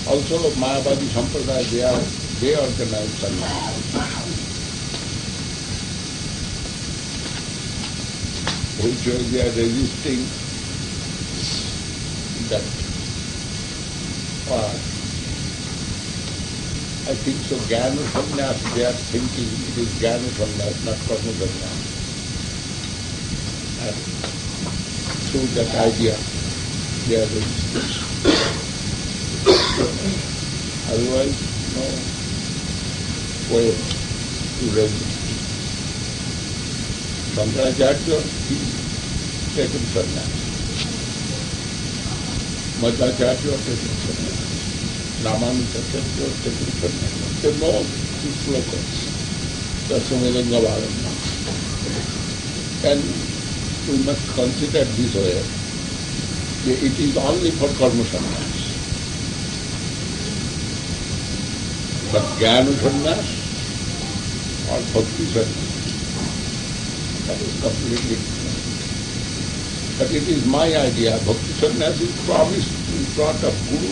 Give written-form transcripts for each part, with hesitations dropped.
Also, Mayavadi Sampradaya, they organize sannyas, which way they are resisting that part. I think so, Jnana Sannyas, they are thinking it is Jnana Sannyas, not Karma Sannyas. And through that idea, they are resisting. Otherwise, no way to resist. Shankaracharya, he taken sannyas. Madhvacharya taken sannyas. Ramanujacharya taken sannyas. They know these slokas. Dasavedanga Bharanam. And we must consider this way. It is only for karma sannyas. But jnana sannyas or bhakti sannyas, that is completely different. But it is my idea. Bhakti sannyas is promised in front of Guru.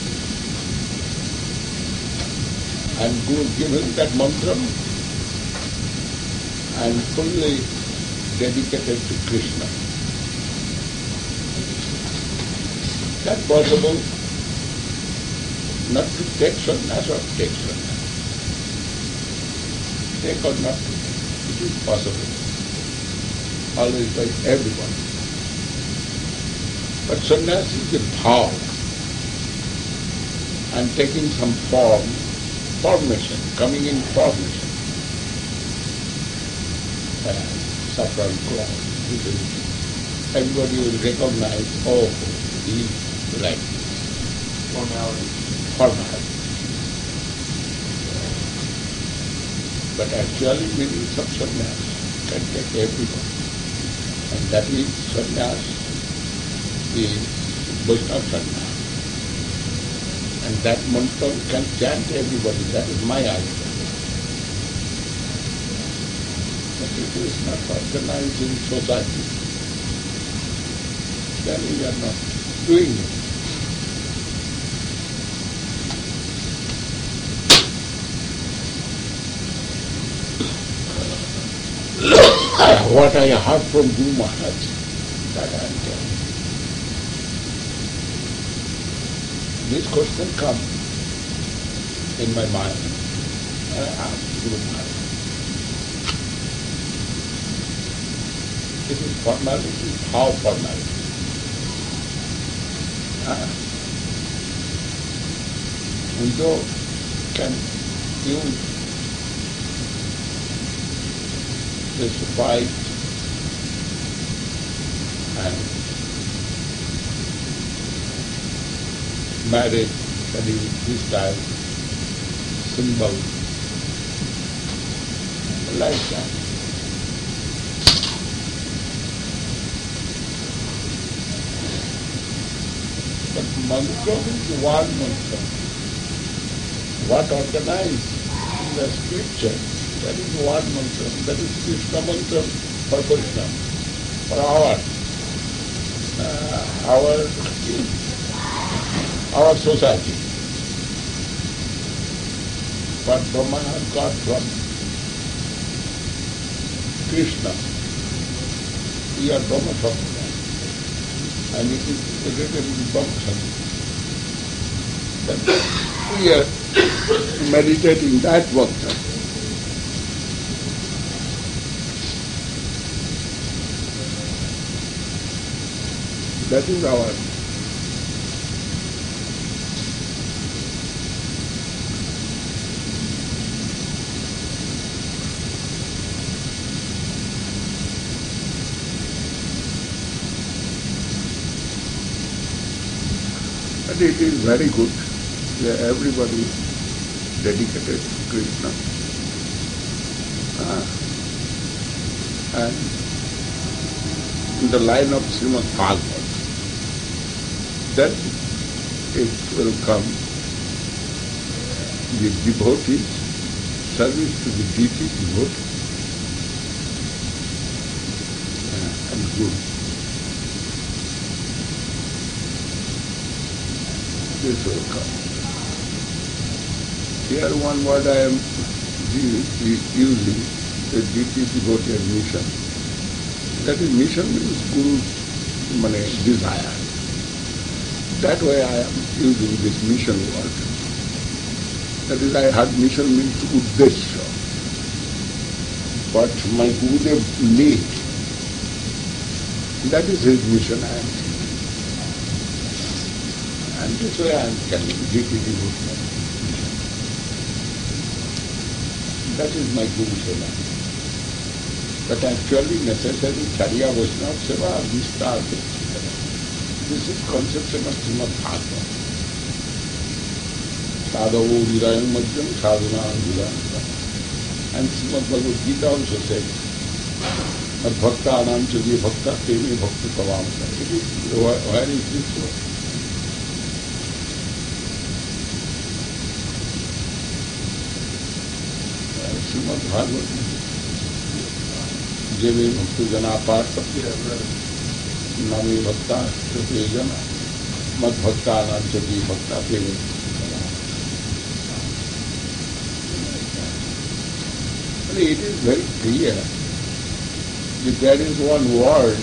And Guru given that mantra and fully dedicated to Krishna. That possible not to take sannyas or take sannyas. Take or not to take. It is possible. Always by everyone. But sannyas is a bhav. And taking some form, formation, coming in formation. Saffron cloth. Everybody will recognize, oh, he is like formality. But actually meaning of sannyas can take everyone. And that is sannyas is Vaishnava sannyas. And that mantra can chant everybody. That is my idea. But it is not organized in society. Then we are not doing it. What I heard from Guru Maharaj, that I am telling. This question comes in my mind. I asked Guru Maharaj. It is formality, how formality? Widow can use this white and marriage, that is this type, symbol, like that. But mantra is one mantra. What organized in the scripture, that is one mantra. That is Krishna mantra for Krishna, for our society. But Brahma got from Krishna. We are Brahma Sampradaya. And it is written in Brahma Sampradaya. We are meditating that mantra. That is our and it is very good. Everybody dedicated to Krishna. And in the line of Srimad Bhagavad, then it will come the devotees, service to the deity devotee, and Guru. This will come. Here one word I am using, the deity devotee mission. That is, mission means Guru's desire. That way I am using this mission word. That is, I heard mission means uddesha. What my Gurudev need, that is his mission I am saying. And this way I am telling deity devotee. That is my Guru Seva. But actually necessary Charya Vaishnava Seva or Vistar Seva. This is conception of Srimad Bhagavatam. Sadhavo Vidayam Madhyam Sadhana Vidayam. And Srimad Bhagavad Gita also said, Mad Bhakta Anam Chadi Bhakta Temi Bhakta Tavamsa. It is, where is this word? Srimad Bhagavatam. Jeve Bhakta Jana Parta Nami Bhakta Shruti Jana Mad Bhakta Anam Chadi Bhakta Temi. It is very clear that there is one word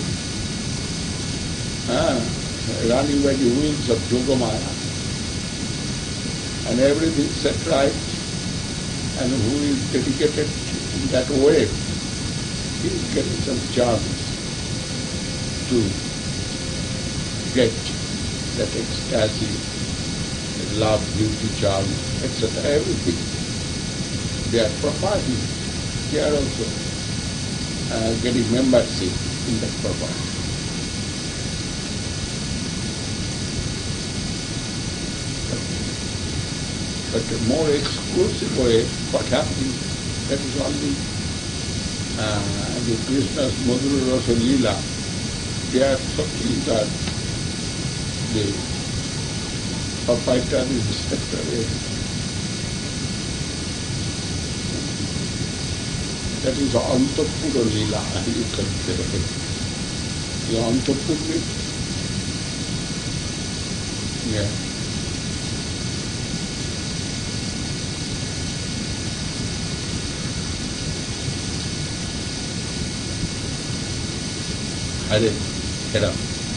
running by the wheels of Yogamaya, and everything set right, and who is dedicated in that way, he is getting some chance to get that ecstasy, love, beauty, charm, etc., everything. They are property. They are also getting membership in that property. But a more exclusive way, what happens, that is only the Krishna's Madhura Rasa Leela. They are something that the proprietor is respected. That is Antapura Leela, you can say. The Antapura, yeah. Hare, Heram.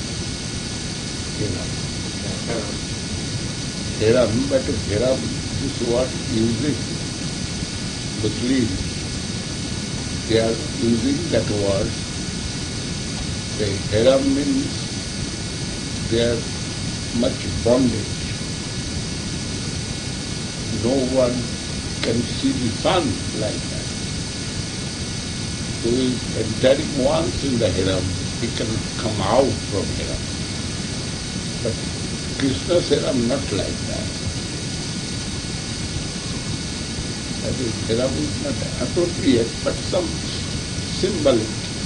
Heram, but Heram is what using Muslims. They are using that word. The Heram means they are much bondage. No one can see the sun like that. Who is entering once in the Heram, he can come out from Heram. But Krishna's Heram not like that. That is, Heram is not appropriate, but some symbolic.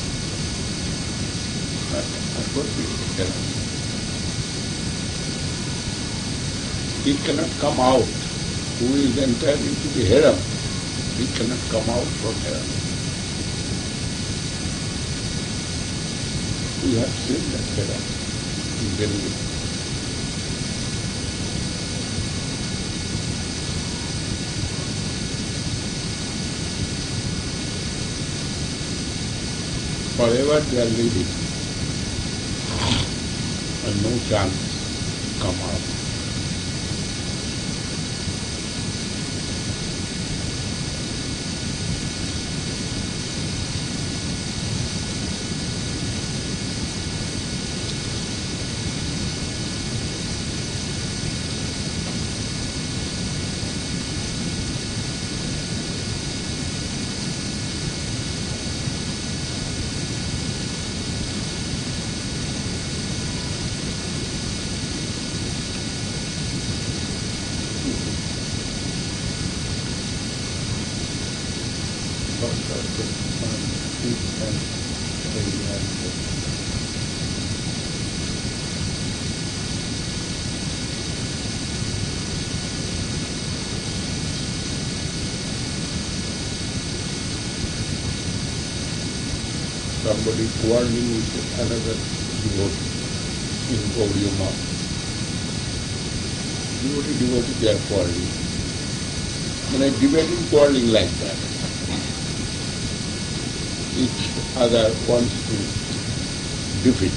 Not appropriate Heram. He cannot come out. Who is entered into the Heram, he cannot come out from Heram. We have seen that Heram in Delhi. Forever they are living and no chance to come out. Somebody quarreling with another devotee in Gaudiya Math. Devotee, they are quarreling. Debating, quarreling like that. Each other wants to defeat.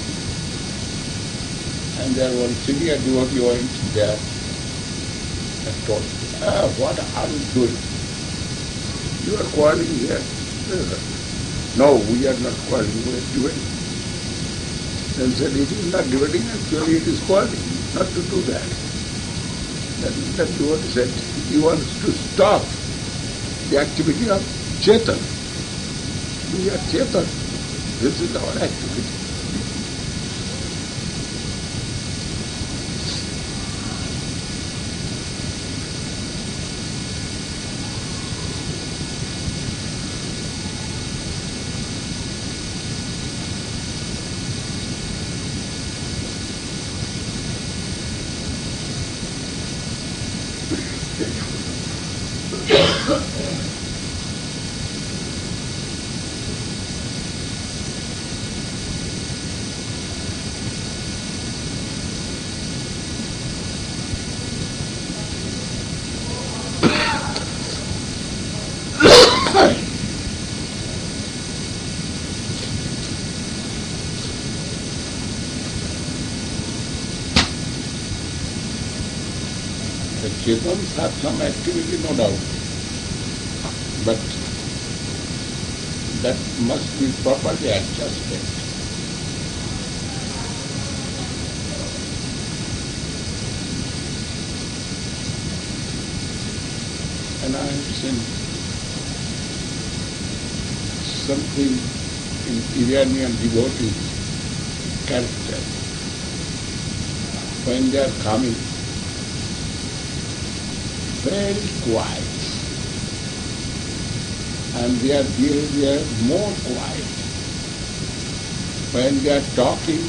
And there one senior devotee went there and told him, what are you doing? You are quarreling here. No, we are not quarreling, we are debating. Then said, it is not debating, actually it is quarreling, not to do that. Then that devotee said, he wants to stop the activity of Chetan. We are Chetan. This is our activity. The Chetans have some activity, no doubt, but that must be properly adjusted. And I have seen something in Iranian devotee character. When they are coming, very quiet, and their behavior more quiet. When they are talking,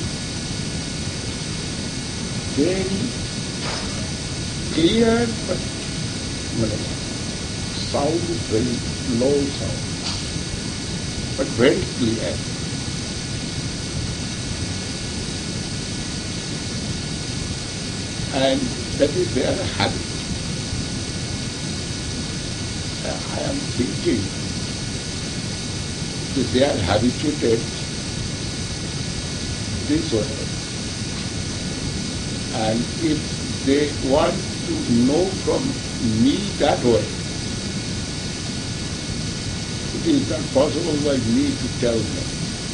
very clear, but sound very low sound, but very clear. And that is their habit. I am thinking that they are habituated this way. And if they want to know from me that way, it is not possible by me to tell them.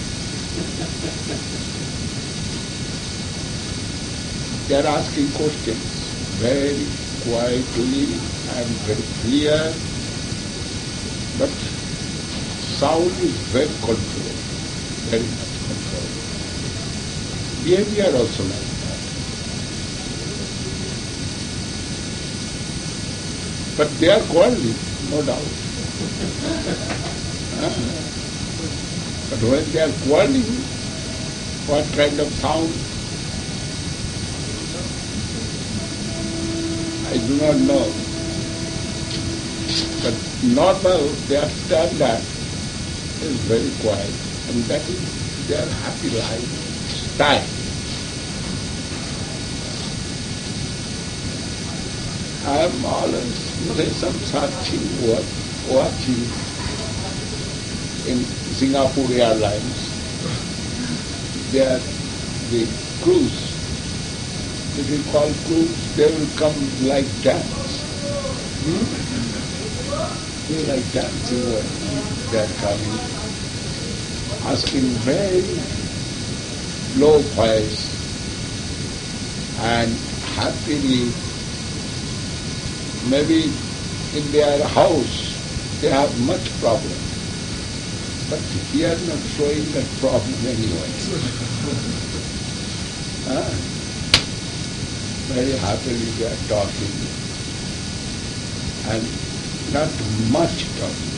They are asking questions very quietly and very clear, but sound is very controlled, very much controlled. Behavior also like that. But they are quarreling, no doubt. But when they are quarreling, what kind of sound? I do not know. But normal, their standard is very quiet, and that is their happy lifestyle. I am always searching, watching in Singapore Airlines. There, the crews, if you call crews, they will come like dance. They like dancing when they are coming, asking very low voice and happily. Maybe in their house they have much problem, but we are not showing that problem anyway. Very happily they are talking and not much talking.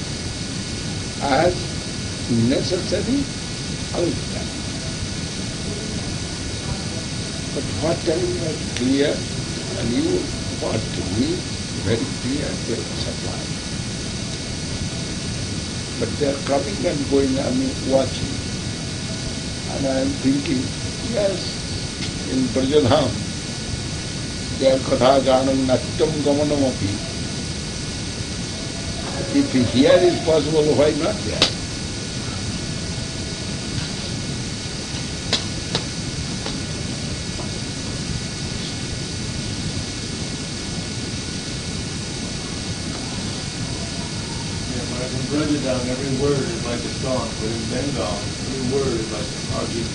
As necessary, all the time. But whatever is clear, and you want to meet, very clear, they will supply. But they are coming and going, I mean, watching. And I am thinking, yes, in Brajadham, they are katha ganam natyam gamanam api. If here is possible, why not there? In Brajadam, every word is like a song, but in Bengal, every word is like an argument.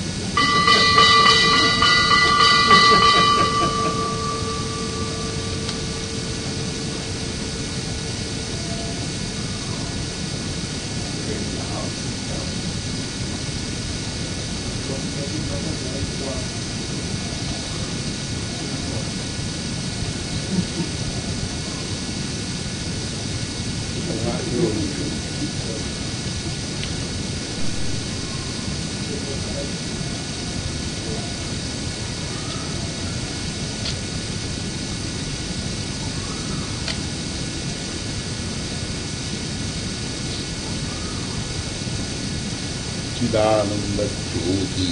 Chidananda Jyoti.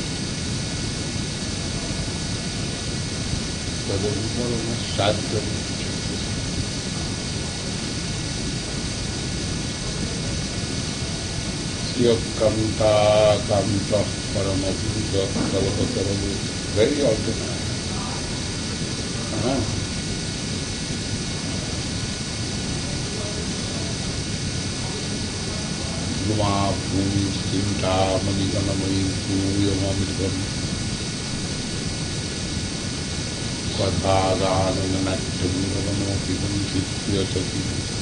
Tadavimala Sadhana. Kanta Kanta Paramapurusa Kalapataramu. Very organized. Numa Bhumi Stinta Maniganamai Puyamamidam Kvadhagananattamino Pidam Sityasati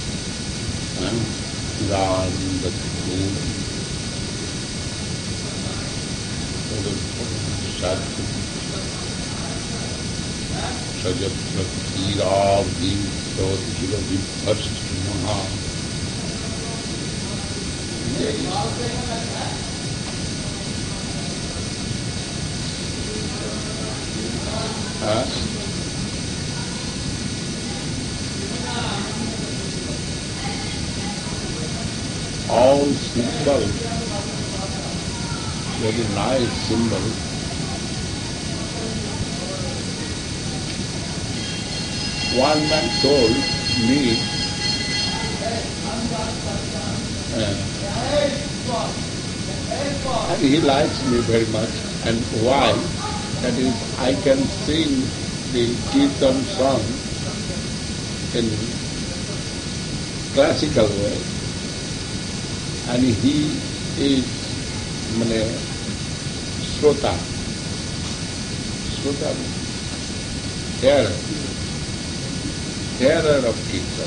Chidandattu Sadhu Sajatra Kira Vimsa Shiva Vipasti Maha. All symbol, very nice symbol. One man told me, and he likes me very much. And why? That is, I can sing the Kirtan song in classical way. And he is Srota. Srota, hearer of Kirtan.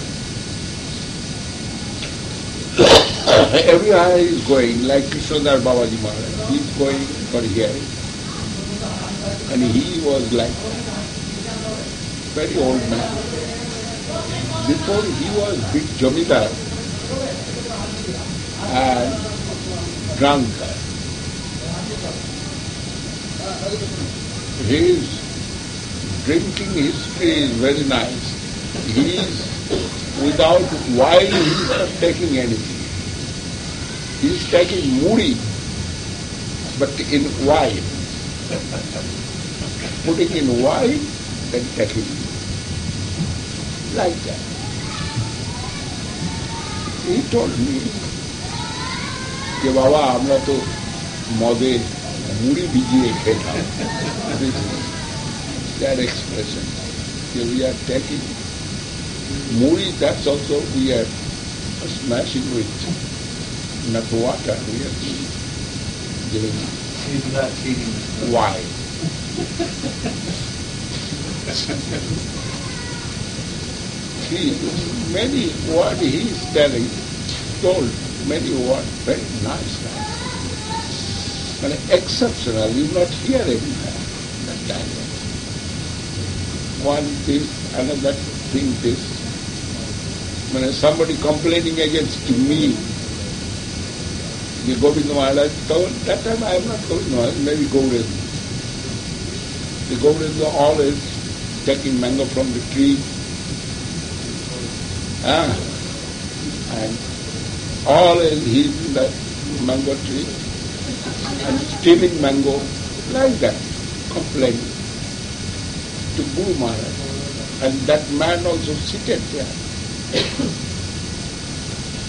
Everywhere he is going, like Krishnadar Babaji Maharaj, he is going for hearing. And he was like very old man. Before he was big Jamidar and drunk. His drinking history is very nice. He is without wine, he is not taking anything. He is taking mudi, but in wine. Putting in wine and taking like that. He told me, कि बाबा हमने तो मौदे मुड़ी बीजिए खेता. That expression, we are taking muri, that's also we are smashing with not water, we are giving. He's not cheating. Why? Many words he is telling, told many words, very nice. But exceptional, you not hear anywhere that kind of. One this, another thing this. When somebody complaining against me, the Govinda Maharaj told, that time I am not Govinda Maharaj, maybe Gauranga. The Gauranga always taking mango from the tree, and always he is in the mango tree, and stealing mango, like that, complaining to Guru Maharaj. And that man also seated there.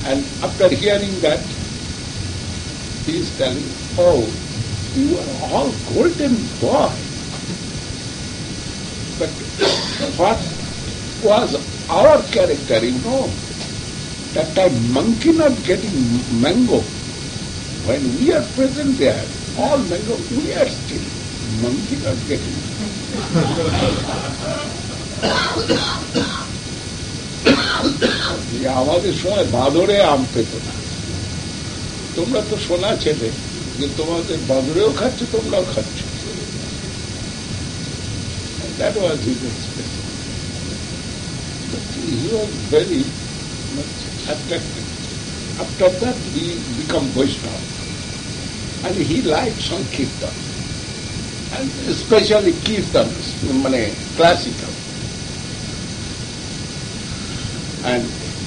And after hearing that, he is telling, oh, you are all golden boy. But what was our character, you know? That time monkey not getting mango. When we are present there, all mango, we are still. Monkey not getting. আমাদের সময় বাঁদরে আম পেত না, তোমরা তো শোনা ছেলে যে তোমাদের বাঁদরেও খাচ্ছে, তোমরাও খাচ্ছ। That was his expression. But he was very much attracted. After that he became Vaishnava. And he liked Sankirtan. And especially Kirtan, classical. And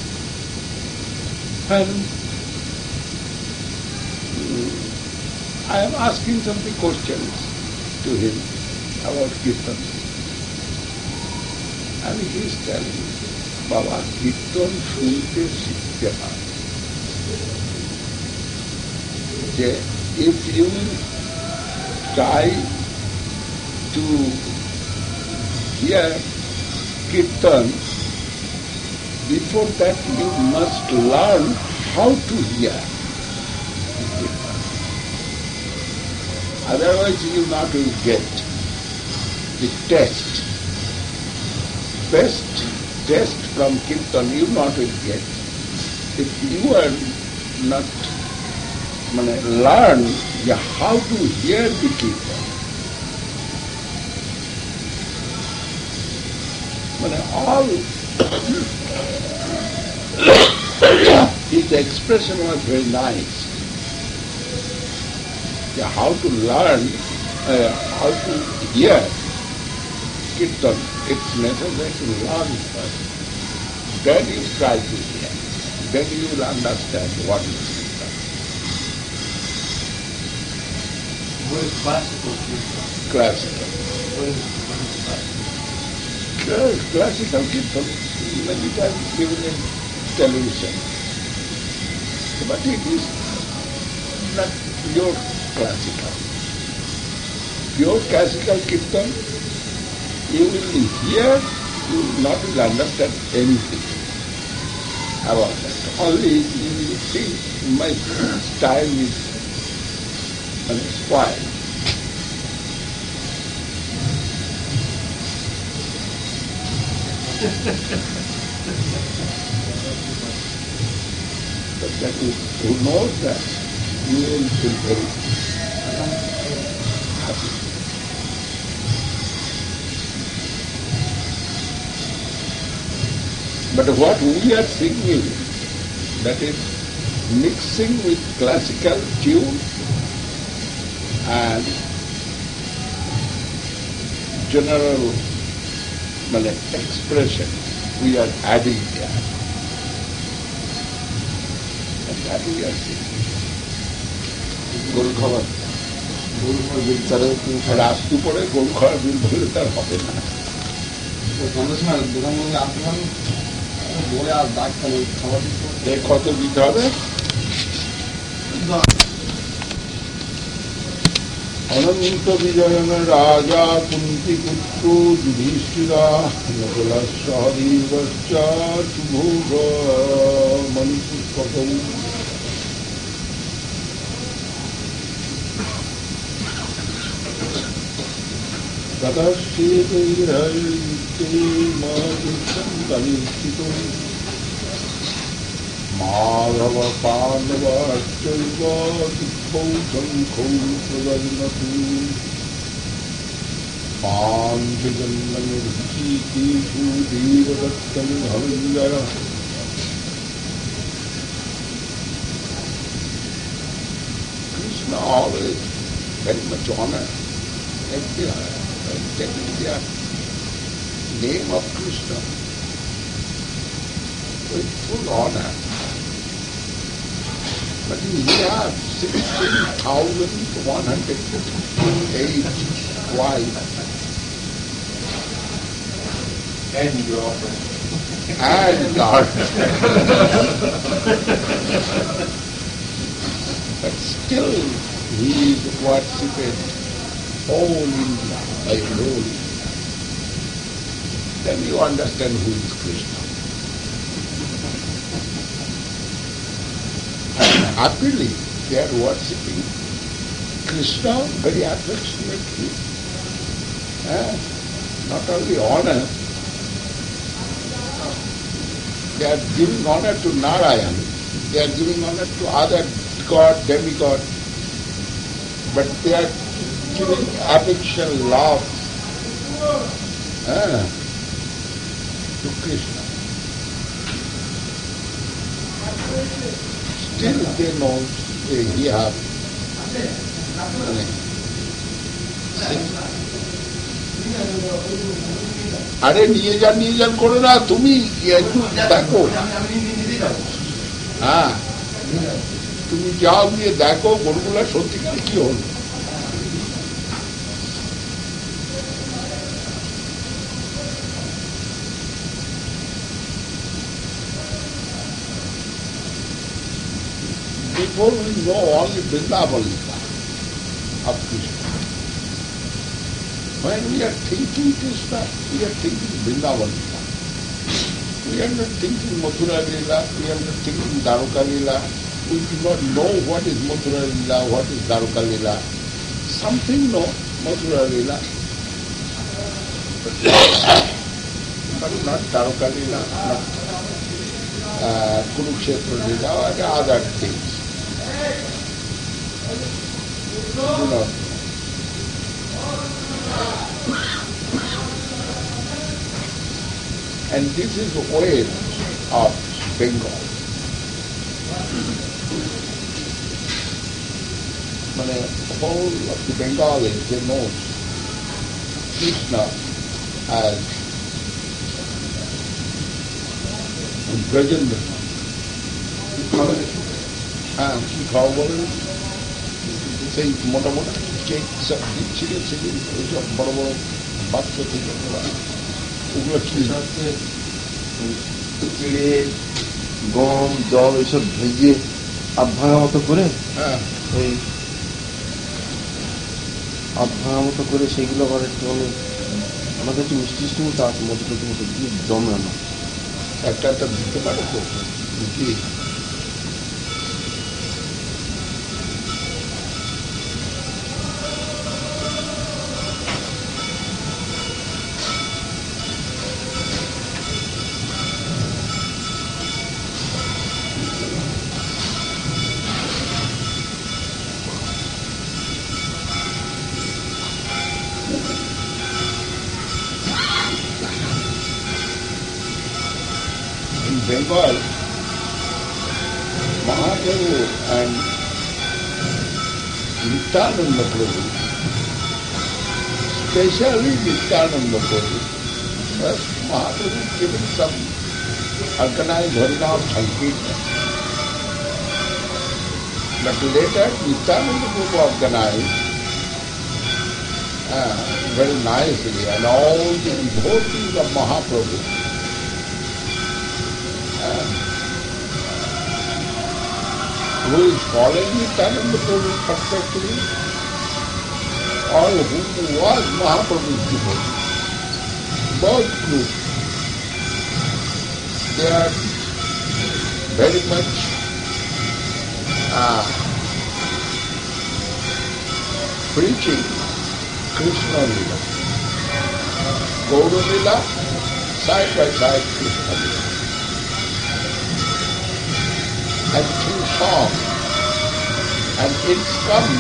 I am asking some questions to him about Kirtan. And he is telling me, Baba, Kirtan শুনতে শিখতে হয়। If you try to hear Kirtan, before that you must learn how to hear Kirtan. Otherwise you not will get the taste. Best taste from Kirtan you not will get if you are not learn how to hear the Kirtan. All his expression was very nice. How to learn, how to hear Kirtan, it's necessary to learn first. Then you try to hear. Then you will understand what is Kirtan. What is classical Kirtan? Classical. What is classical? Classical Kirtan, many times given in television. But it is not pure classical. Pure classical Kirtan, you will hear, you will not understand anything about that. Only you will think my style is spoiled. But that who knows that, you will feel very happy. But what we are singing, that is mixing with classical tune and general expression, we are adding there. And that we are singing. গরু খাবার বিল তারা রাস্তা পরে গরু খাওয়ার বিল বললে তার হবে না। কত দিতে হবে? অনন্ত বিজয়ন রাজা কুন্তি পুত্র Yudhishthira Nakla সহদেবশ্চা শুভোগ মণিপুষ্পকম ততশ্চেতৈরহৃতে মাদিষ্টম Madhav পাণ্ডবাশ্চৈব দুঃখৌ শঙ্খৌ প্রবর্ণতু পান্থজন্মনির্হিতেষু দেবদত্তং Dhananjay Krishna always very much honor taking the name of Krishna with full honor. But he has 16,158 wives. And girlfriend. and God. But still he is worshipped whole India, by whole India. Then you understand who is Krishna. And happily they are worshipping Krishna very affectionately. Not only honor, they are giving honor to Narayan, they are giving honor to other god, demigod, but they are giving affection, love to Krishna. Still they know he have আরে নিয়ে যান করো না, তুমি একটু দেখো, হ্যাঁ তুমি যাও গিয়ে দেখো গরুগুলা সত্যিকার কি হল। Before we know only Vrindavan of Krishna. When we are thinking Krishna, we are thinking Vrindavan. We are not thinking Mathura Leela, we are not thinking Dwaraka Leela. We do not know what is Mathura Leela, what is Dwaraka Leela. Something know Mathura Leela, but not Dwaraka Leela, not Kurukshetra Leela, or other things. Do not. And this is the way of Bengal. The whole of the Bengalis, they know Krishna as Brajendra. And কি খাওয়া বলেন, সেই মোটা মোটা cake সব দিচ্ছিল, সেদিন ওইসব বড় বড় বাক্স থেকে ওগুলো চিড়ে গম জল এইসব ভেজে আধ ভাঙা মতো করে, ওই আধ ভাঙা মতো করে সেগুলো আবার একটু আমাদের একটু মিষ্টি মিষ্টি মতো আছে, মতো মতো দিয়ে জমে না, একটা দিতে পারে তো কি। Bengal, Mahaprabhu and Nityananda Prabhu, especially Nityananda Prabhu, first Mahaprabhu giving some organized Harinam Sankirtan, but later Nityananda Prabhu organized very nicely, and all the devotees of Mahaprabhu who is following Nityananda Prabhu perfectly, or who was Mahaprabhu's devotee, both groups, they are very much preaching Krishna Lila. Gaura Lila, side by side Krishna Lila. And through song. And it's come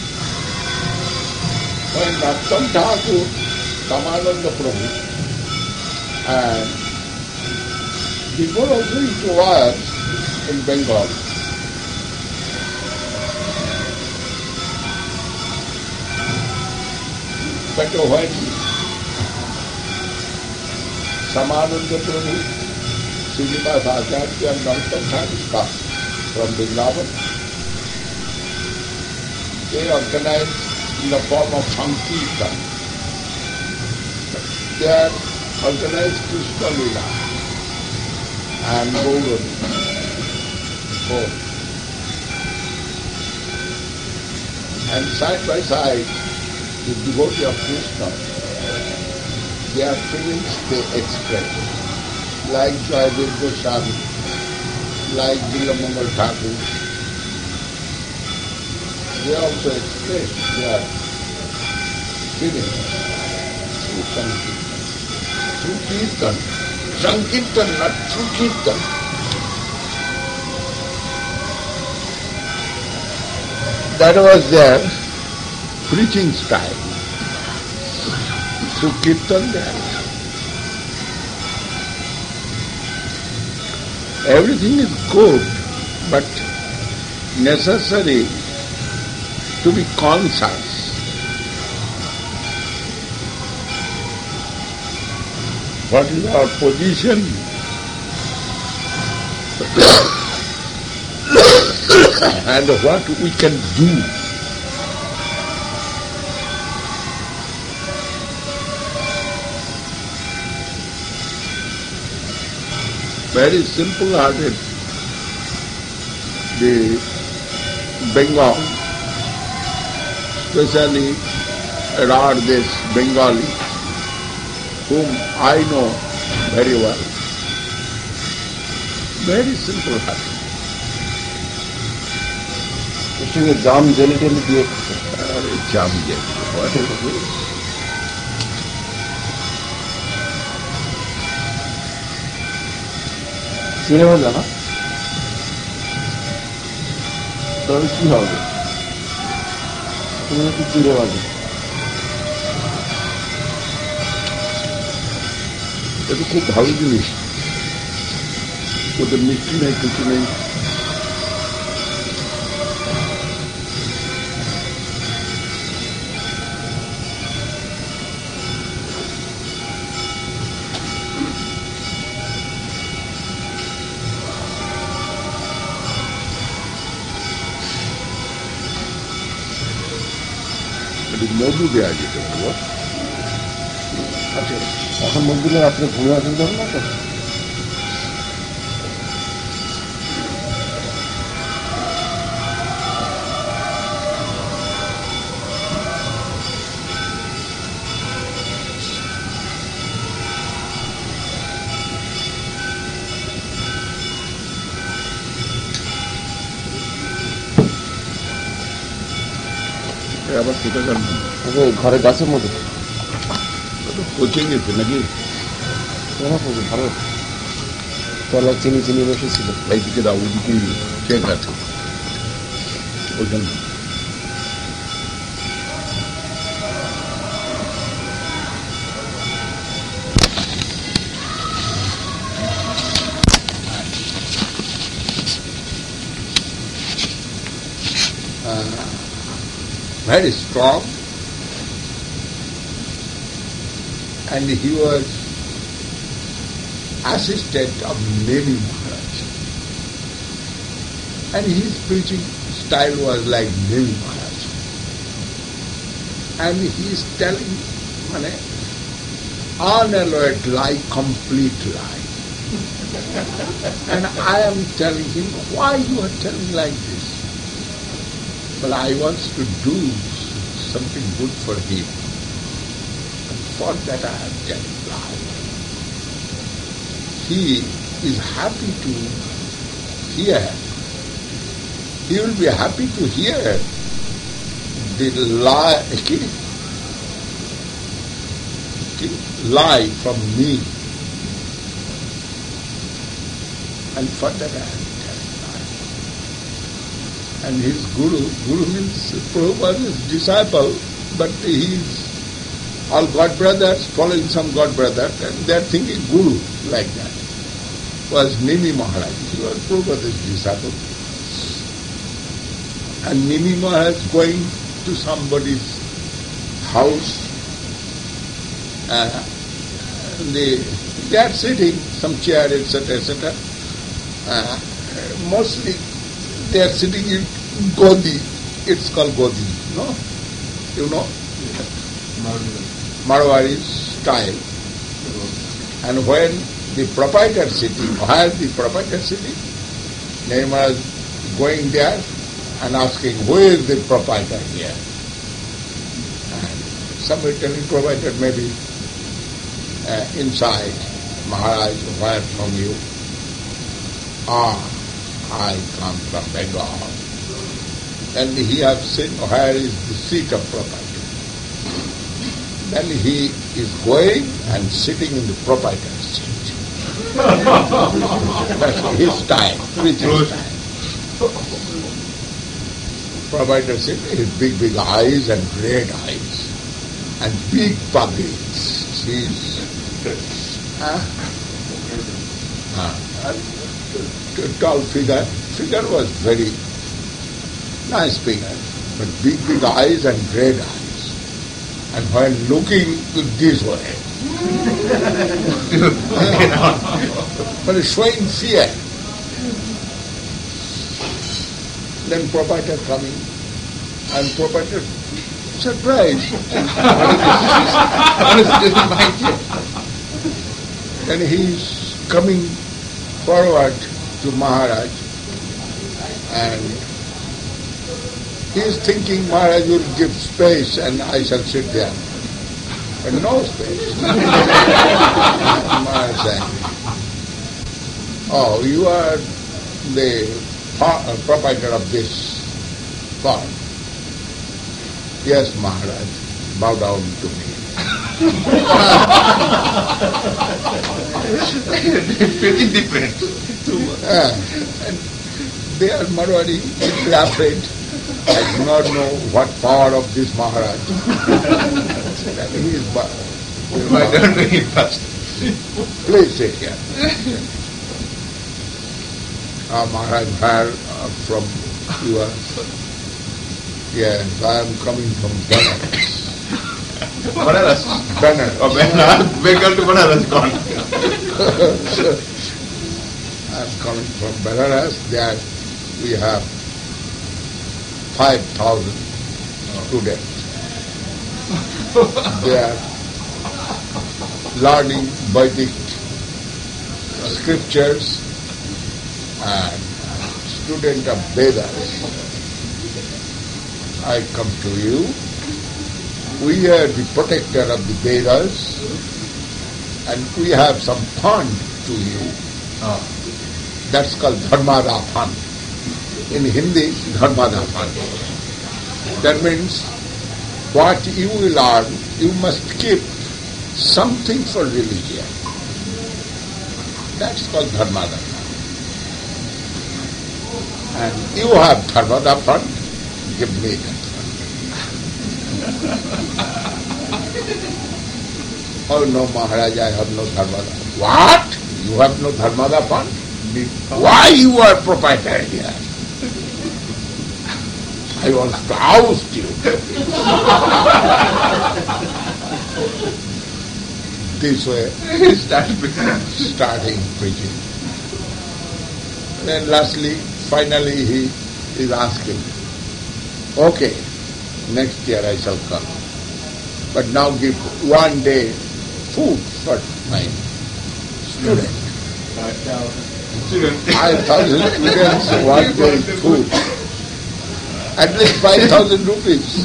when Nattam Thakur, Ramananda Prabhu, and before also it was in Bengal. But when Samananda Prabhu, Srinivas Acharya and Nattam Thakur come from Vrindavan, they organized in the form of Sankirtan. They are organized Krishna Lila. and Gaurani, both. And side by side, the devotee of Krishna, their feelings they express, like Jayadev Goswami, like Bilamangal Thakur. They also express their feelings through Sankirtan. Through Kirtan. Sankirtan, not through Kirtan. That was their preaching style. Through Kirtan there. Everything is good, but necessary to be conscious. What is our position? And what we can do. Very simple-hearted. The Bengal, especially around this Bengali, whom I know very well. Very simple-hearted. সঙ্গে jam jelly tele দিয়ে jam jelly চিনে ভাজা না তবে কি হবে তুমি একটু চিড়ে ভাজা এটা খুব ভালো জিনিস ওদের মিষ্টি নেই কিছু নেই মধু দেওয়া যেতে পারবো আচ্ছা এখন মধু দিলে রাত্রে ঘুরে অসুবিধা হবে না তো আবার কোথায় জানবো ঘরে গাছের মধ্যে পচে গেছে নাকি ভালো তলা চিনি চিনি বসেছিল এইদিকে দাও ওইদিকে চেক আছে ওইখানে very strong, and he was assistant of Nemi Maharaj. And his preaching style was like Nemi Maharaj. And he is telling unalloyed lie, complete lie. And I am telling him, why you are telling like this? But I want to do something good for him. And for that I am telling lie. He is happy to hear. He will be happy to hear the lie from me. And for that I am telling lie. And his guru means Prabhupada's disciple, but he is all God brothers, following some God brother, and they are thinking guru like that. Was Nemi Maharaj. He was Prabhupada's disciple. And Nemi Maharaj going to somebody's house. They are sitting, some chair, etc., etc. Mostly they are sitting in Godi. It's called Godi, no? You know? Marwari style. And when the proprietor sitting. Where the proprietor sitting? Nirmala going there and asking, who is the proprietor here? And somebody telling proprietor maybe inside. Maharaj, where from you? I come from Bengal. And he has seen where is the seat of proprietor. Then he is going and sitting in the proprietor's seat. That's his time, preaching time. Proprietor seat, his big eyes and red eyes and big puppets. Tall figure. Figure was very nice figure, but big eyes and red eyes. And while looking this way, but showing fear. Then proprietor coming, and proprietor surprised. Then he is coming forward to Maharaj, and he is thinking Maharaj will give space and I shall sit there. But no space. Maharaj said, oh, you are the proprietor of this farm. Yes, Maharaj, bow down to me. Very different. And they are Marwari, they are afraid. I do not know what power of this Maharaj. He is Why don't we first? Please sit here. Maharaj, where from you are? Yes, I am coming from Banaras. Banaras? Banaras. Oh, Banaras. Bengal to Banaras gone. I am coming from Banaras. There we have 5,000 students. They are learning Vedic scriptures and student of Vedas. I come to you. We are the protector of the Vedas and we have some fund to you. That's called Dharmada Fund. In Hindi, Dharmada Fund. That means what you will earn, you must keep something for religion. That's called Dharmada Fund. And you have Dharmada Fund, give me that fund. Oh no, Maharaj, I have no Dharmada. What? You have no Dharmada Fund? Why you are proprietor here? I want to oust you. This way, starting preaching. Then lastly, finally he is asking, okay, next year I shall come. But now give 1 day food for my student. 5,000 students, 1 day food. At least 5,000 rupees.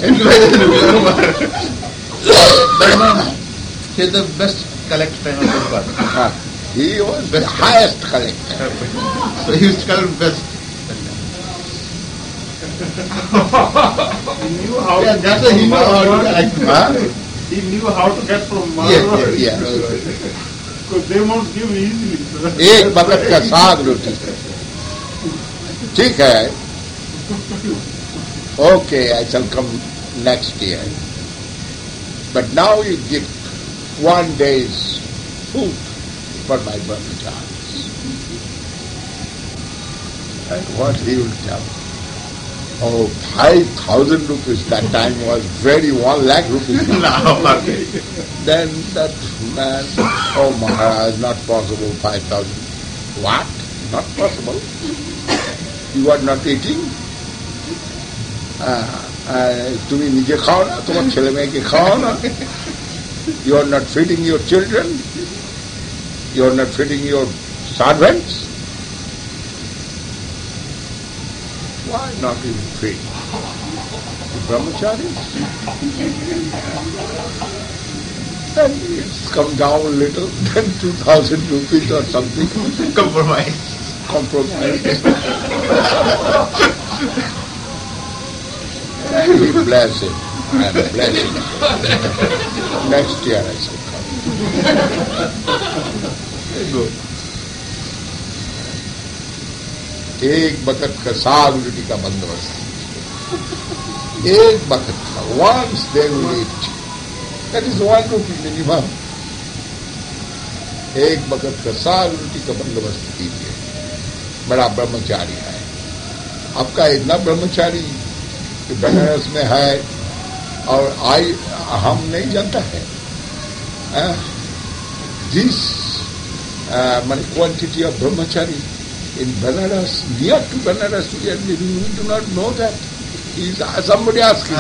He is the best collector in the world. He was the highest collector. So he used to collect best. He knew how Yeah, to that's get why he from knew how to Marwar. collect. He knew how to get from Marwar. Yes. Because they won't give easily. sir. एक वक्त का साग रोटी. ठीक है. Okay, I shall come next year. But now you give 1 day's food for my brahmacharis. And what he will tell? Oh, 5,000 rupees. That time was very 1 lakh rupees. Then that man, oh Maharaj, not possible, 5,000. What? Not possible? You are not eating? তুমি নিজে খাও না, তোমার ছেলে মেয়েকে খাও না? You are not feeding your children? You are not feeding your servants? Why not you feed the brahmacharis? Then it's come down a little, then 2,000 rupees or something. Compromise. He bless him. I am blessing him. Next year I shall come. Very good. एक बखत का साग रोटी का बंदोबस्त, एक बखत का, once they will eat. That is 1 rupee minimum. एक बखत का साग रोटी का बंदोबस्त कीजिए. बड़ा ब्रह्मचारी है आपका, इतना ब्रह्मचारी बनारस में है और हम नहीं जानता है. This quantity of brahmachari in Banaras, near to Banaras we are living, we do not know that. Somebody asking.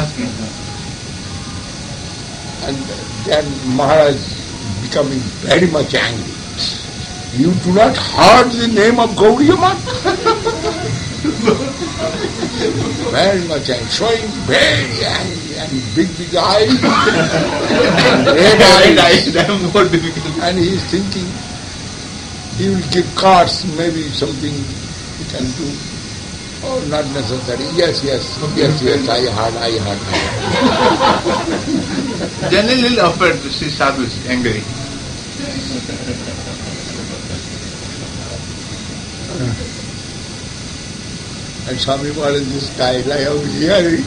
And then Maharaj becoming very much angry. You do not heard the name of Gaudiya Math? Very much angry, showing very angry and big eyes, red eyes. More difficult. And he is thinking, he will give cards, maybe something he can do. Oh, not necessary. Yes, I heard. Generally offered to see sadhu is angry. And Swami Maharaj is this style I am hearing.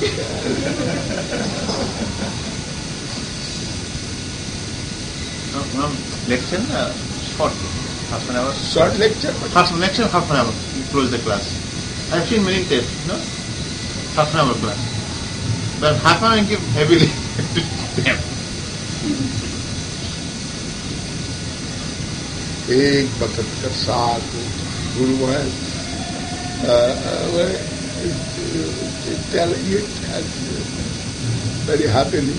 Lecture, short, half an hour. Short lecture. Half an hour. You close the class. I've seen many tests, no? Half an hour class. But half an hour I give heavily to them. एक बखत का साथ Guru Maharaj telling it very happily.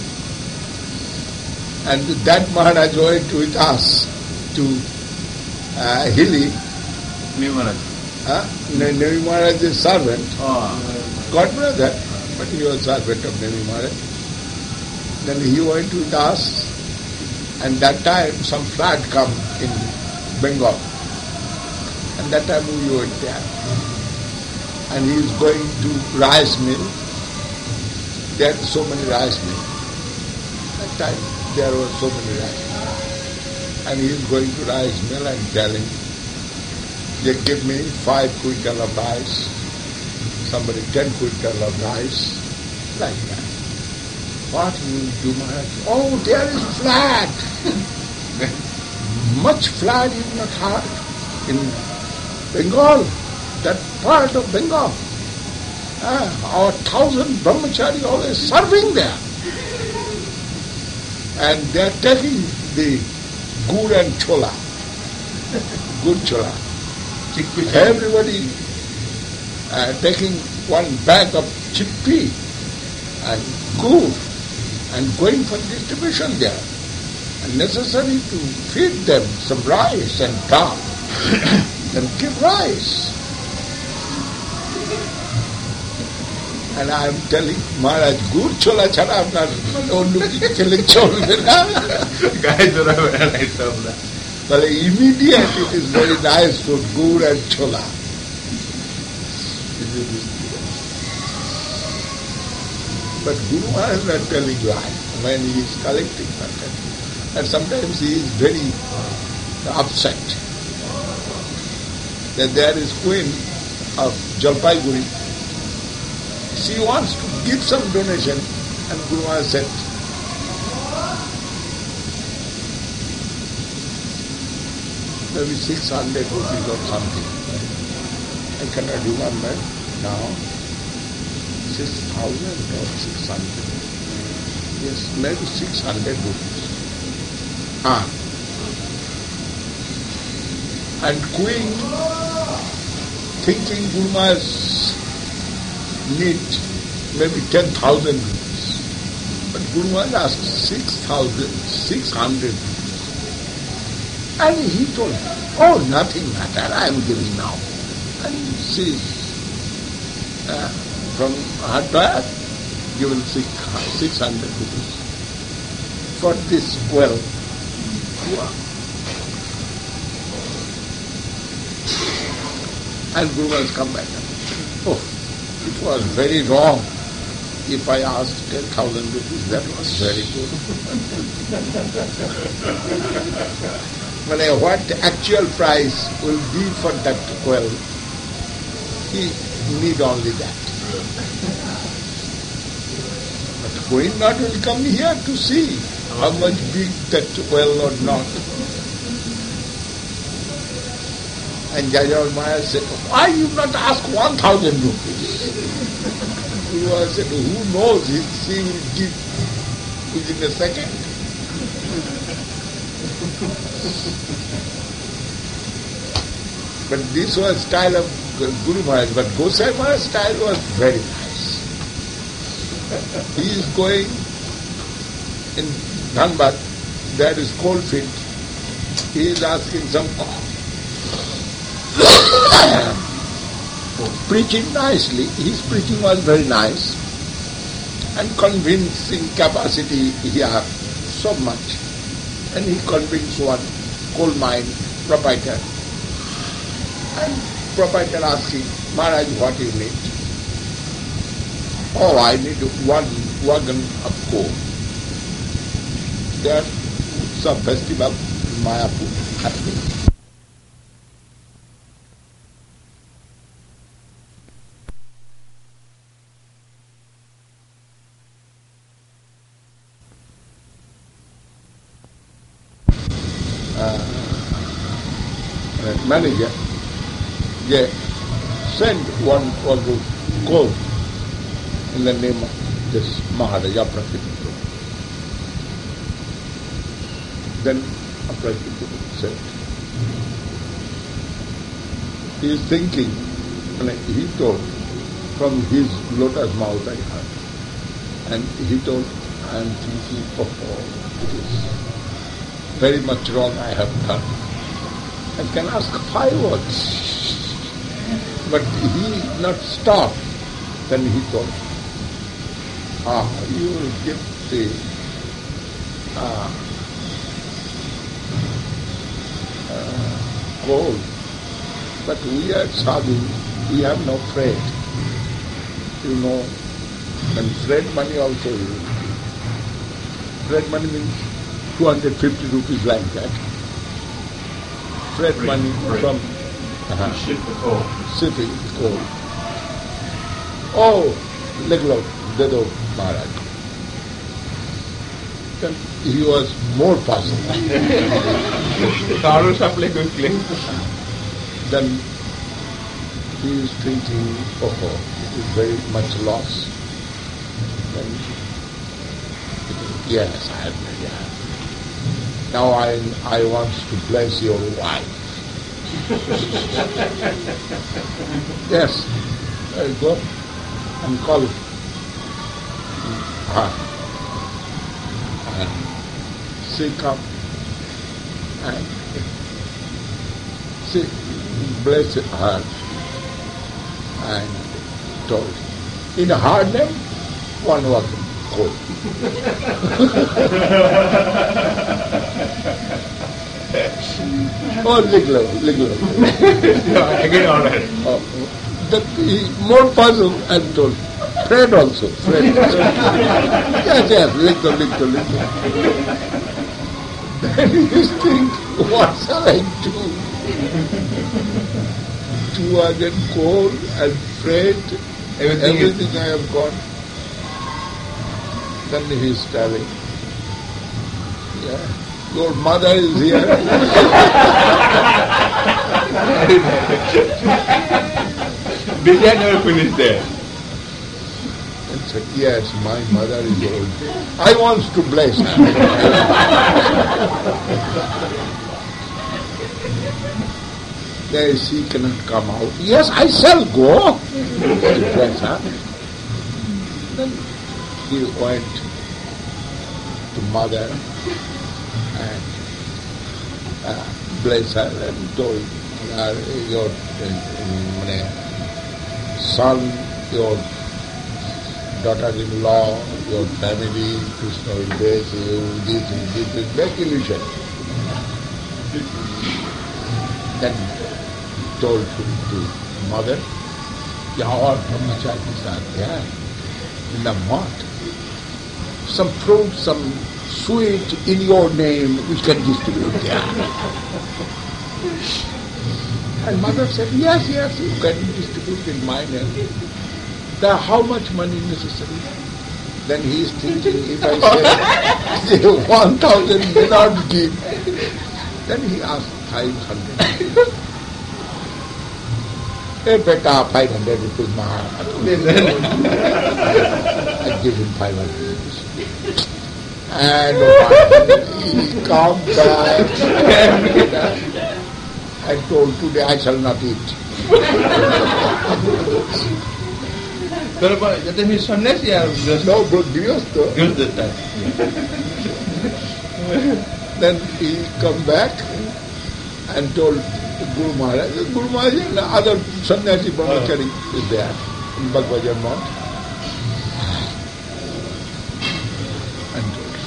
And that Maharaj went with us to Hilly. New Maharaj. Nemi Maharaj's servant, Oh. God brother, but he was servant of Nemi Maharaj. Then he went with us, and that time some flood come in Bengal. And that time we went there. And he is going to rice mill. There are so many rice mills. That time there were so many rice mills. And he is going to rice mill and telling, they give me 5 quintal of rice, somebody 10 quintal of rice, like that. What will you do, Maharaj? Oh, there is flood. Much flood is not hard in Bengal, that part of Bengal. Our 1,000 brahmachari always serving there. And they are taking the gur and chola, good chola. Everybody taking one bag of chickpea and gur and going for distribution there. And necessary to feed them some rice and dal. Then give rice. And I am telling Maharaj, gur chola chada apnar onnu kele cholbe na. Guys are very nice of that. Well, immediate it is very nice food, gur and chola. But Guru Maharaj is not telling lie when he is collecting content. And sometimes he is very upset that there is Queen of Jalpaiguri. She wants to give some donation, and Guru Maharaj said, maybe 600 rupees or something. I cannot remember now. 6,000 or 600. Yes, maybe 600 rupees. And Queen, thinking Guru Maharaj need maybe 10,000 rupees. But Guru Maharaj asked 6,600 rupees. And he told me, oh, nothing matter, I am giving now. And she, from Hardware, given 600 rupees for this well. And Guru has come back. Oh, it was very wrong. If I asked 10,000 rupees, that was very good. What the actual price will be for that well, he need only that. But Goenka will come here to see how much big that well or not. And Jayal Maya said, why you not ask 1,000 rupees? Guru said, who knows, she will give within a second. But this was style of Guru Maharaj, but Gosai Maharaj's style was very nice. He is going in Dhanbad, there is coal field. He is asking some preaching nicely. His preaching was very nice and convincing capacity he had so much. And he convinced one coal mine proprietor. And proprietor asking, Maharaj, what do you need? Oh, I need 1 wagon of coal. There's some festival in Mayapur happening. Manager, send 1 wagon coal in the name of this Maharaja Prakritipura. Then Prakritipura said, he is thinking, and he told, from his lotus mouth I heard, and he told, I am thinking, it is very much wrong I have done. I can ask 5 words. But he not stopped. Then he told, you will give the gold. But we are sadhu, we have no freight. You know, and freight money also. Freight money means 250 rupees like that. Freight money from ship the coal. Shipping the coal. Oh, Leglo, Dedo Maharaj. Then he was more puzzled. Then he is thinking, it is very much loss. Then yes, I am very happy. Now I want to bless your wife. Yes, go and call her. And she come and she blessed her and told, in her name, 1 wagon coal. Oh, Liglo. Again, all right. More puzzled and told, Fred also. Yes, Liglo. Then you think, what shall I do? 2 wagon coal and freight, everything I have got. Then he is telling, your mother is here. Did I never finish there? And said, yes, my mother is old. I want to bless her. There she cannot come out. Yes, I shall go to bless her. Then he went to mother and bless her and told her, your son, your daughter-in-law, your family, Krishna will bless you, this is big illusion. Then told to mother, all brahmacharis are there in the mart. Some fruit, some sweet in your name, we can distribute there. And mother said, yes, you can distribute in my name. Then how much money necessary? Then he is thinking, if I say 1,000 may not give. Then he asked 500. Hey, beta, 500 rupees, Maharaj. I give him 500 rupees. And he come back. I told, today I shall not eat. That means sannyasi or just... No, bro, Grihastha. Then he come back and told Guru Maharaj and other sannyasi brahmachari is there in Bhagavajan Mount. And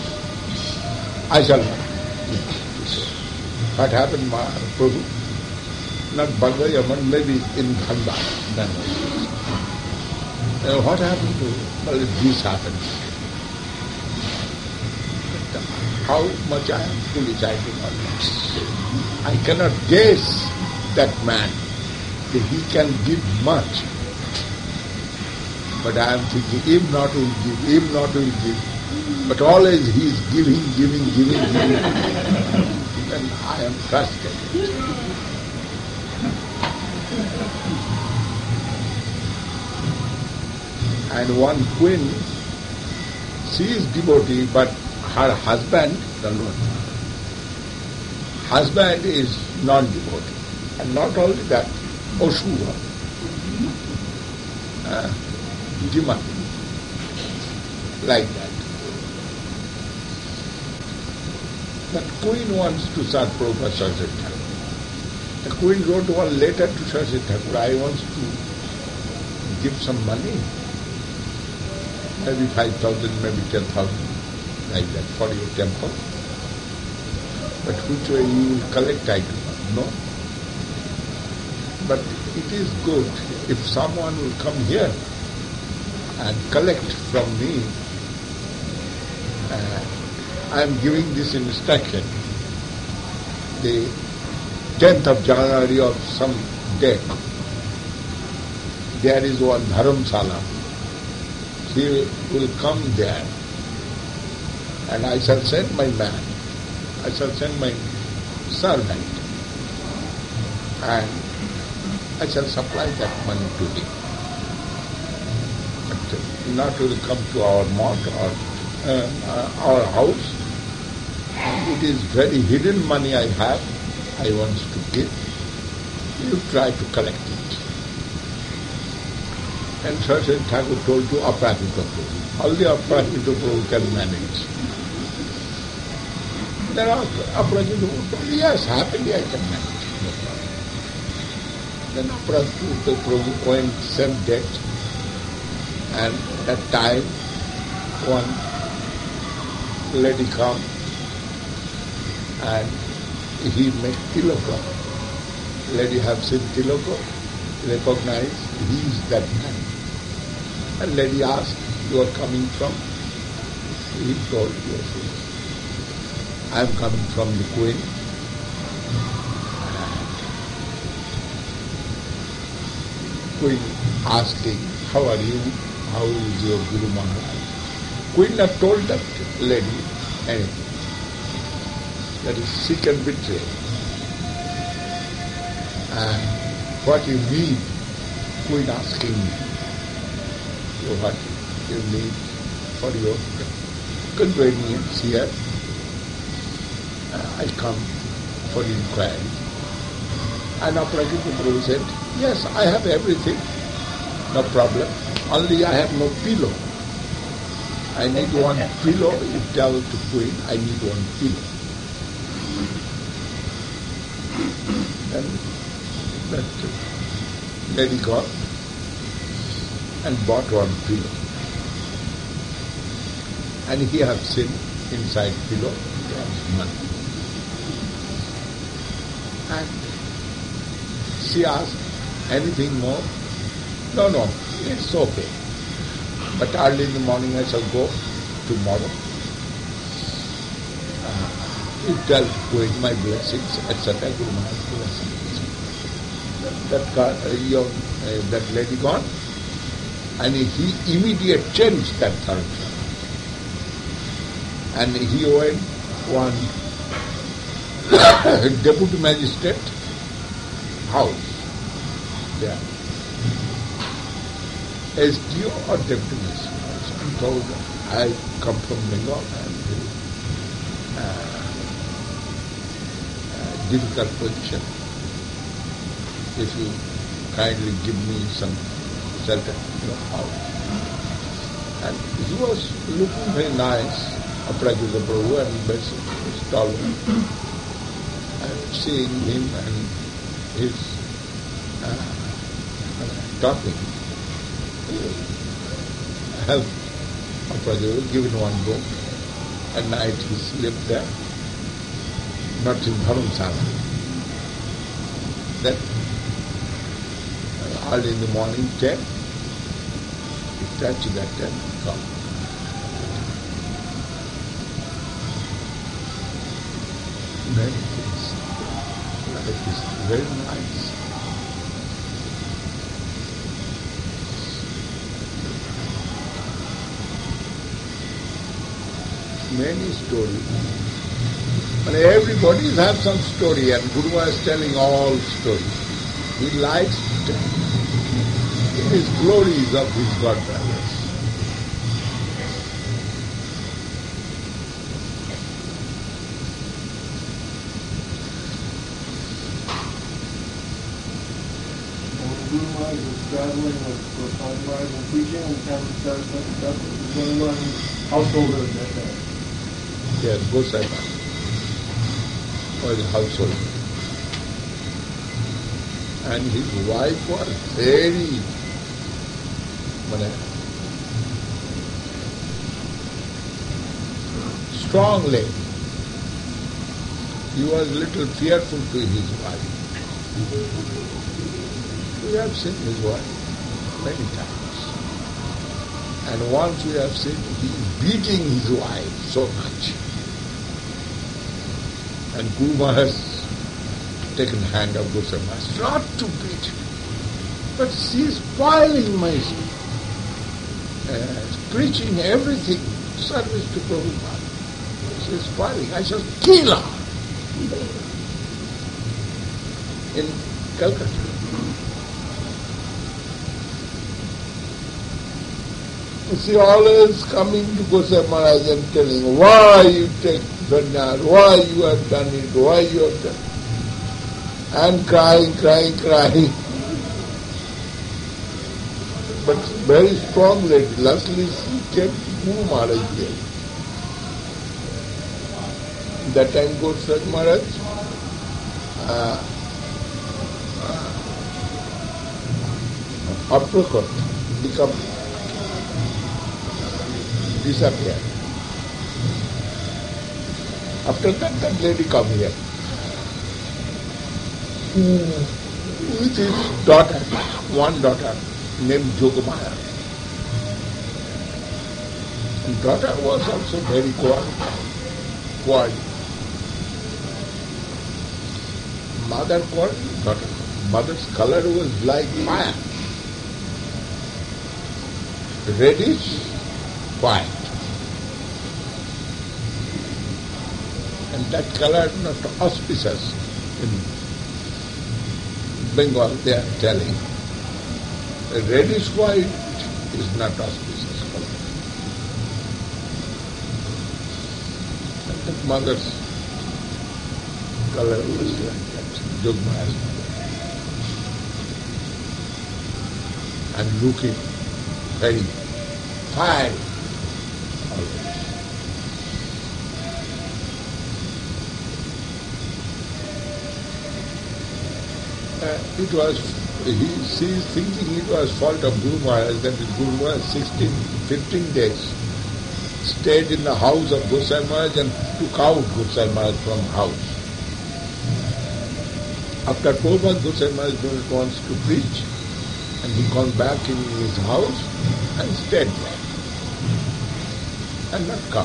I shall not eat this. What happened, Prabhu? Not Bhagavajan, maybe in Dhanbad. What happened to him? Well, this happened. How much I am foolish, I do not know. I cannot guess that man, that he can give much. But I am thinking, if not will give. But always he is giving. Then I am frustrated. And one queen, she is devotee, but her husband, the Lord, husband is non-devotee. And not only that, Ashura, demon, like that. But queen wants to serve Prabhupada Saraswati Thakur. The queen wrote one letter to Saraswati Thakur, I want to give some money. Maybe 5,000, maybe 10,000, like that, for your temple. But which way you will collect, I do not know. But it is good if someone will come here and collect from me. I am giving this instruction. The 10th of January of some date, there is one Dharamsala. He will come there, and I shall send my man, I shall send my servant, and I shall supply that money to him. But not will come to our mosque or our house. It is very hidden money I have, I want to give. You try to collect it. And Saraswati Thakur told to Aprakita Prabhu. Only Aprakita Prabhu can manage. Then Aprakita Prabhu told, yes, happily I can manage. No problem. Then Aprakita Prabhu went same date, and at time one lady come and he make tilaka. Lady have seen tilaka, recognize he is that man. And lady asked, you are coming from? He told, yes, I am coming from the Queen. Queen asking, how are you? How is your Guru Maharaj? Queen had told that lady anything. That is, she can betray. And what you need, Queen asking me, what you need for your convenience here. I come for inquiry. And Aprakita Prabhu said, yes, I have everything, no problem. Only I have no pillow. I need one pillow. You tell to Queen, I need one pillow. Then that lady got and bought one pillow. And he had seen inside pillow there was money. And she asked, anything more? No, it's okay. But early in the morning I shall go tomorrow. You tell with my blessings, etc. Guru Maharaj's blessings. That lady gone, and he immediately changed that third floor. And he went one deputy magistrate house there. SDO or deputy magistrate house, and told her, I come from Bengal and difficult position. If you kindly give me some shelter in your house. And he was looking very nice, Aprajita Prabhu and very stalwart. And seeing him and his talking, help Aprajita given one room. At night he slept there. Not in Dharamsala. Then, early in the morning, 10, he starts that 10, come. Many things. Life is very nice. Many stories. And everybody has some story, and Guru is telling all stories. He likes to tell his glories of his God brothers. When Guru Maharaj was traveling with Goswami Maharaj and preaching and Cameron Saraswati Thakur was going on householder at that time. Yes, Gosai Maharaj was a householder. And his wife was very strong lady. He was a little fearful to his wife. We have seen his wife many times. And once we have seen he beating his wife so much. And Guru Maharaj taken hand of Goswami Maharaj, not to beat her. But she is spoiling my preaching everything, service to Prabhupada. She is spoiling. I shall kill her in Calcutta. She always coming to Goswami Maharaj and telling, why you take sannyas, why you have done it, why you have done it. And crying. But very strong lady. Lastly, she came to Guru Maharaj here. That time Goswami Maharaj apricot become disappeared. After that lady come here with his daughter, one daughter named Jogamaya. Daughter was also very quiet. Mother quiet, daughter. Mother's color was like fire. Reddish, white. And that color not auspicious. In Bengal they are telling reddish white is not auspicious color. And the mother's color was like that, Jogmaya's mother. And looking very fiery always. She is thinking it was fault of Guru Maharaj, that Guru Maharaj 15 days stayed in the house of Gosai Maharaj and took out Gosai Maharaj from house. After Prabhupada, Gosai Maharaj wants to preach, and he gone back in his house and stayed there and not come.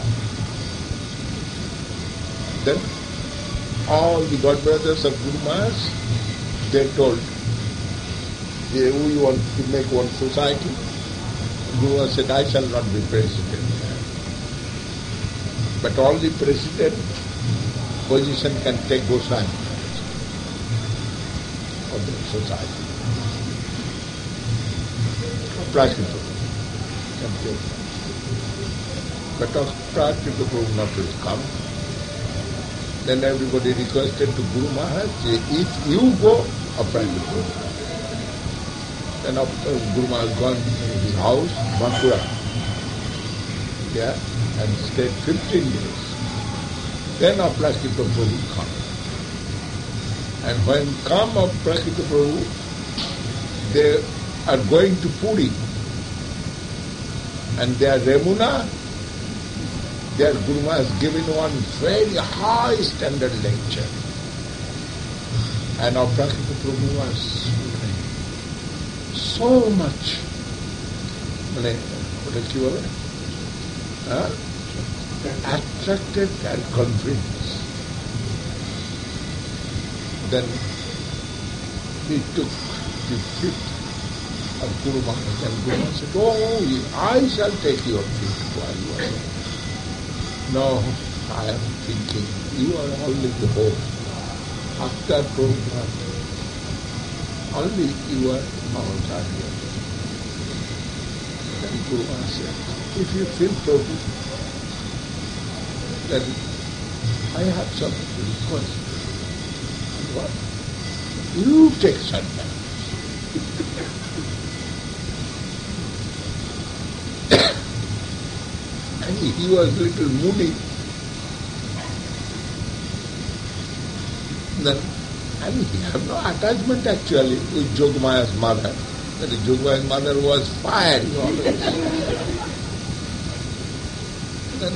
Then all the godbrothers of Guru Maharaj, they told, we want to make one society. Guru Maharaj said, I shall not be president. But all the president position can take Gosai of the society. Prakita can take. But Prakita Prabhu not will come. Then everybody requested to Guru Maharaj, if you go, Prakita Prabhu. Then after Guru Maharaj gone to his house, Mathura, and stayed 15 days. Then Aprakita Prabhu come. And when come Aprakita Prabhu, they are going to Puri. And their Remuna, their Guru Maharaj has given one very high standard lecture. And Aprakita Prabhu was so much, attracted and convinced. Then he took the feet of Guru Maharaj, and Guru Maharaj said, oh, I shall take your feet while you are here. No, I am thinking, you are only the hope. After Prabhupada, only you are our guardian. Then Guru Maharaj said, if you feel Prabhu, then I have some request. What? You take sannyas. And he was a little moody. Then, and he had no attachment actually with Jogmaya's mother. That Jogmaya's mother was fiery always. Then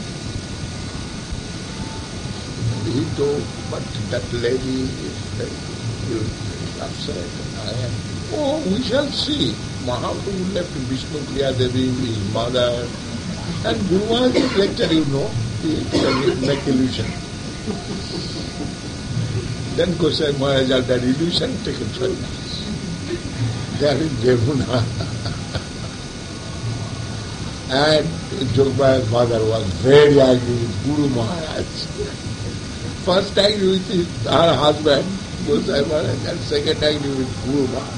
he told, but that lady will upset, and I am. Oh, we shall see. Mahaprabhu left Vishnu Priya Devi, his mother, and Guru Maharaj's lecture, he can make illusion. Then Gosai Maharaj had that illusion taken sannyas. There in Yamuna. And Jogmaya's mother was very angry with Guru Maharaj. First angry with her husband, Gosai Maharaj, and second angry with Guru Maharaj.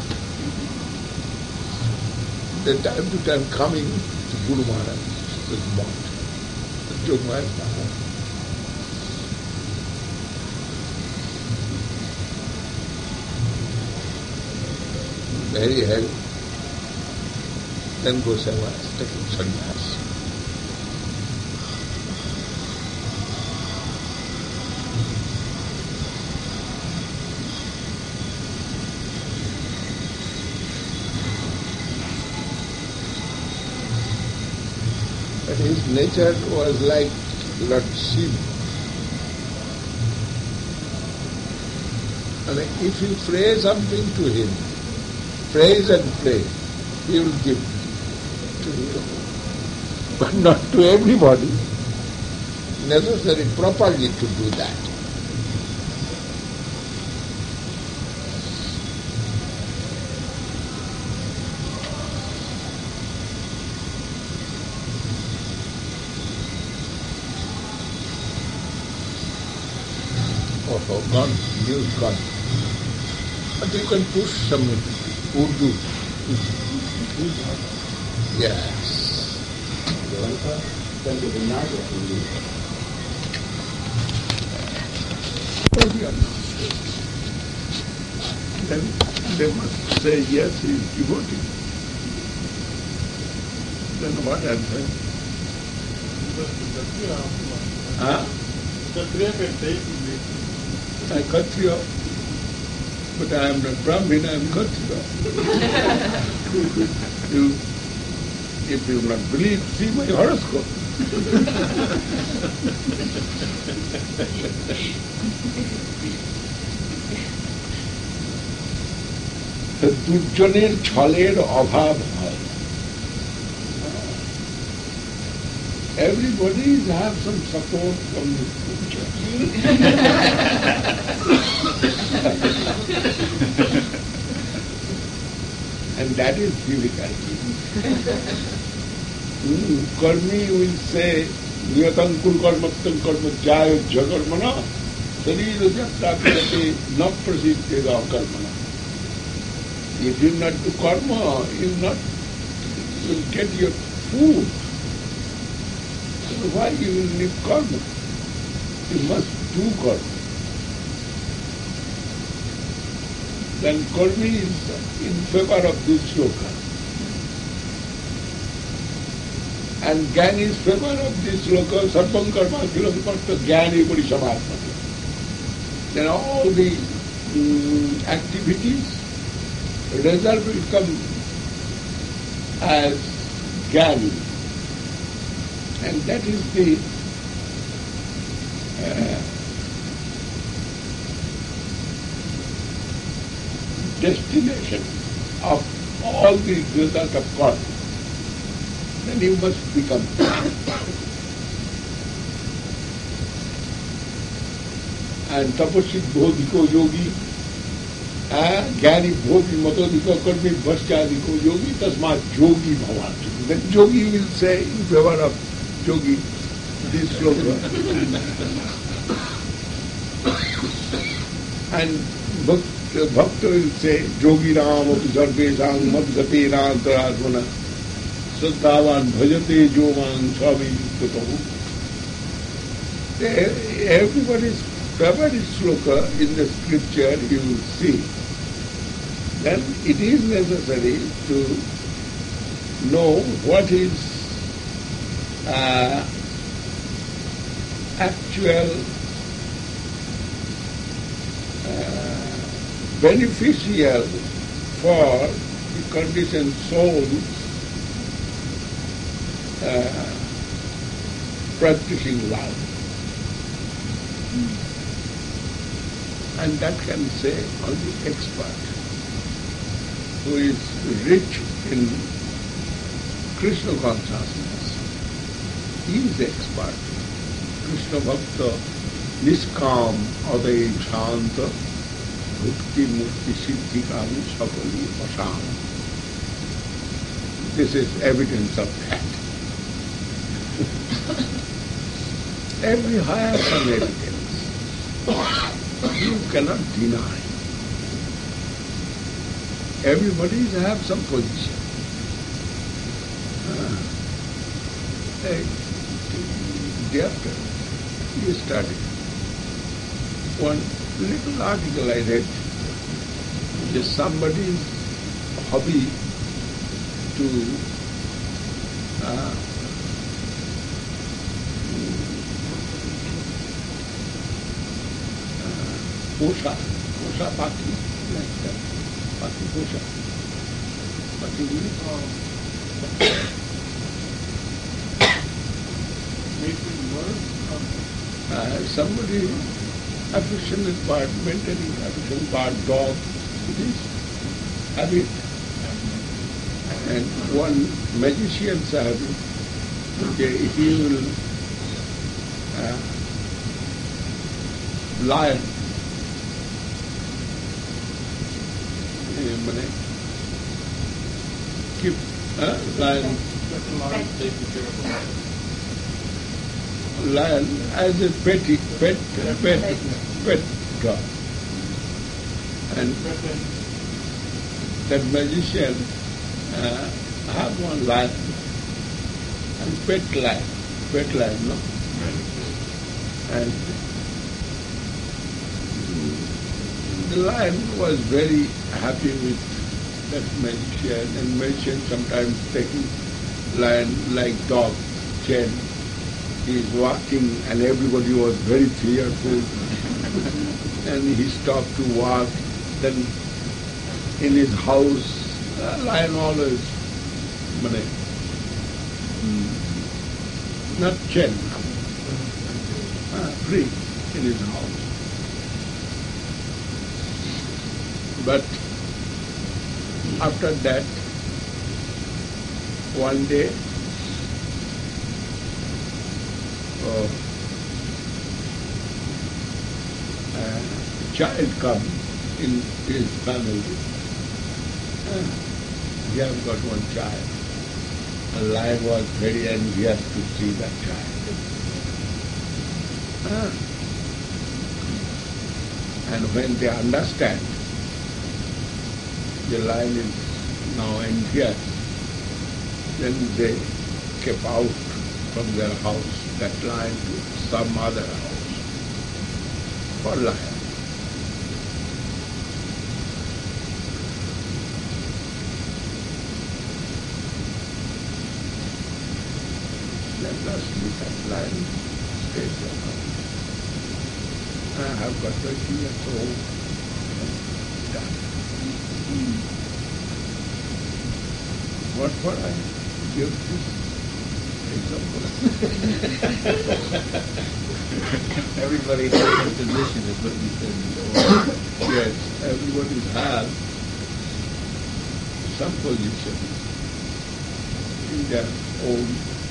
The time to time coming to Guru Maharaj was mocked. Jogmaya's mother. Very heavy. Then Gosai Maharaj taking sannyas. But his nature was like Lord Shiva. And if you pray something to him, praise and pray, he will give to you. But not to everybody. Necessary properly to do that. Oh, gone, news gone. But you can push some Urdu. Yes. Then they must say, yes, he is devotee. Then what happened? Kshatriya. But I am not Brahmin, I am Khatriya. If you not believe, see my horoscope. দুজনের ছলের অভাব হয়. Everybody has some support from the scripture. And that is difficulty. Karmi will say, Niyatankur karmattam karma jaya jagarmana, sarira jatra prati na prasiddhega karmana. If you not do karma, you will get your food. So why you will need karma? You must do karma. Then karma is in favor of this sloka. And Gyan is favor of this sloka, sarvam karma khilam parta Gyani parisamatmati. Then all the activities, result will come as Gyani. And that is the destination of all the result of karma. Then you must become. And tapasit bodhiko yogi, Gyani bodhi matodhiko karmi bhasyadiko yogi, tasmat yogi bhavantu. Then yogi will say in favor of yogi, this sloka. And Bhakta will say, Yogi Ram api sarvesang madgate rantaratmana saddhavan bhajate jomang swami yuktahu. Everybody's favorite sloka in the scripture you will see. Then it is necessary to know what is actual beneficial for the conditioned souls practicing love. And that can say only expert who is rich in Krishna consciousness. He is the expert. Krishna Bhakta Niskam Adai Shanta Bhukti Mukti Siddhi Kami Sakali Asam. This is evidence of that. Everywhere some evidence. You cannot deny. Everybody have some position. Day after, we started. One little article I read, just somebody's hobby to posha paki, like that, paki posha. Paki somebody affectionate part, maintaining affectionate part, dog, it is habit. And one magician's habit, he will lion, keep lion as a pet dog. And that magician have one lion and pet lion, no? And the lion was very happy with that magician, and magician sometimes taking lion like dog chain. He is walking and everybody was very fearful and he stopped to walk then in his house, lion always, mane, not chain, free in his house. But after that, one day, a child come in his family. He has got one child. A lion was very envious to see that child. And when they understand the lion is now envious, then they keep out from their house, that lion, to some other house for lion. Then lastly that lion stays there. I have got 20 years old. Done. What for I give this example? Everybody has a position, is what you said before. Yes, everybody has some position in their own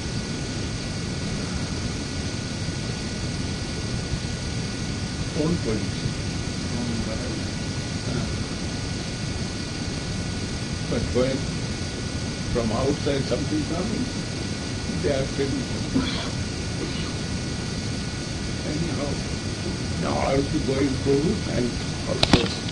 position. But when from outside something comes, they are feeling. Anyhow, now I have to go improve and also